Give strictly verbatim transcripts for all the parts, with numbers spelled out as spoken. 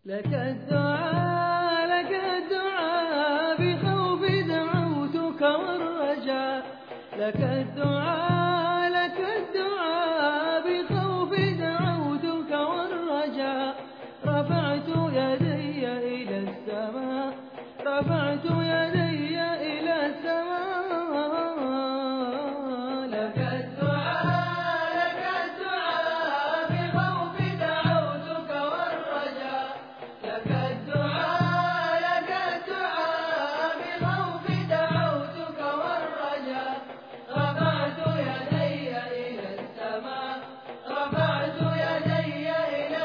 لك الدعاء لك الدعاء بخوف دعوتك والرجاء، لك الدعاء لك الدعاء بخوف دعوتك والرجاء، رفعت يدي إلى السماء رفعت يدي إلى السماء، لك الدعاء لك الدعاء بخوف دعوتك والرجاء، لك الدعاء لك الدعاء بخوف دعوتك والرجاء، رفعت يدي إلى السماء رفعت يدي إلى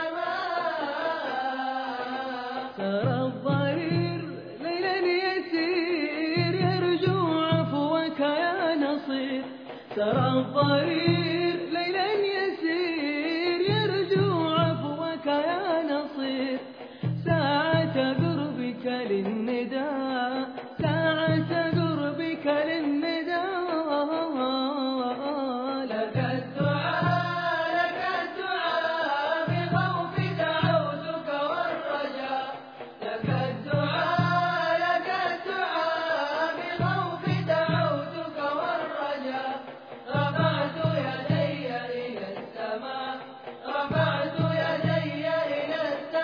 السماء. سرى الضرير ليلا يسير يرجو عفوك يا نصير، سرى الضرير ليلا يسير يرجو عفوك يا نصير، ساعة قربك للنداء ساعة قربك للنداء، لك الدعاء لك الدعاء بخوف دعوتك والرجاء، لك الدعاء لك الدعاء بخوف دعوتك والرجاء، رفعت يدي إلى السماء رفعت يدي إلى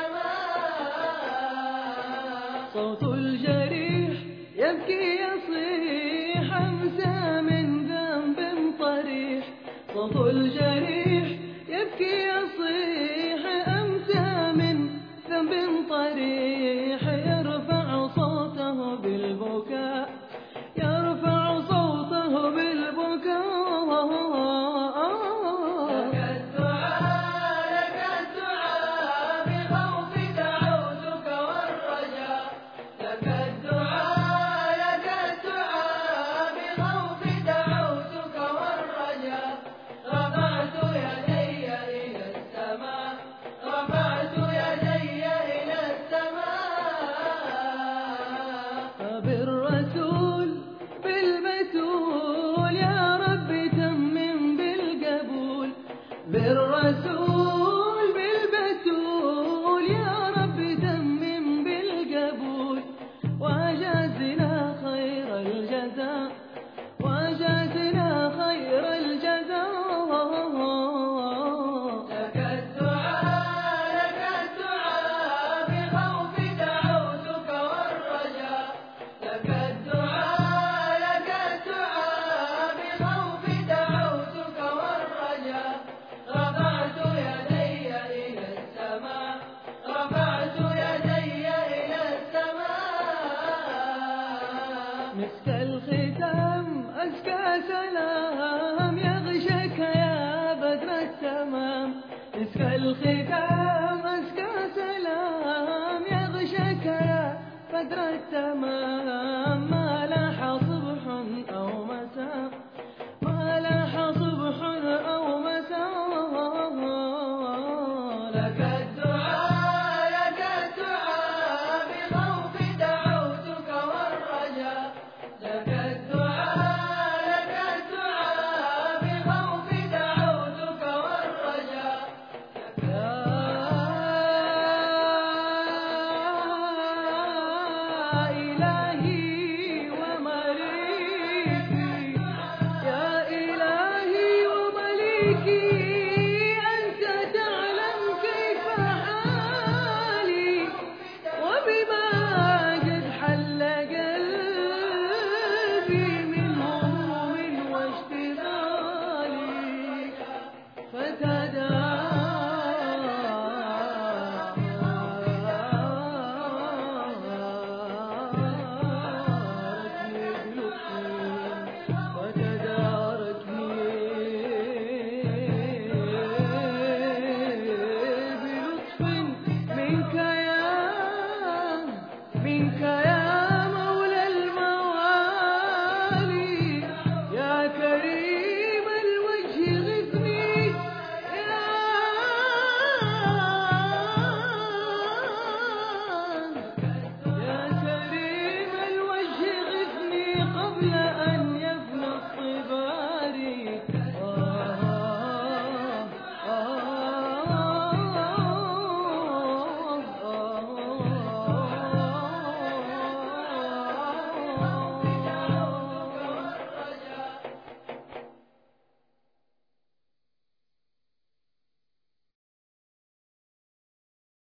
السماء. صوت الجريح يبكي يصيح أمسى من ذنب طريح، صوت الجريح يبكي يصيح أمسى من ذنب طريح، يرفع صوته بالبكاء يرفع صوته بالبكاء، لك الدعاء لك الدعاء بخوف دعوتك والرجاء، لك الدعاء لك الدعاء بخوف دعوتك والرجاء، رفعت يدي إلى السماء رفعت يدي إلى السماء. فبالرسول بالبتول يا رب تمم بالقبول، بالرسول بالبتول يا رب تمم بالقبول، وجازنا خير الجزاء وجازنا خير الجزاء، لك الدعاء لك الدعاء بخوف دعوتك والرجاء، لك الدعاء لك الدعاء بخوف دعوتك والرجاء، رفعت يدي إلى السماء رفعت يدي إلى السماء. مسك الختام أزكى سلام يغشك يا بدر التمام، مسك الختام أزكى سلام يغشك يا بدر التمام، ما لاح صبح أو مساء ما لاح صبح أو مساء، لك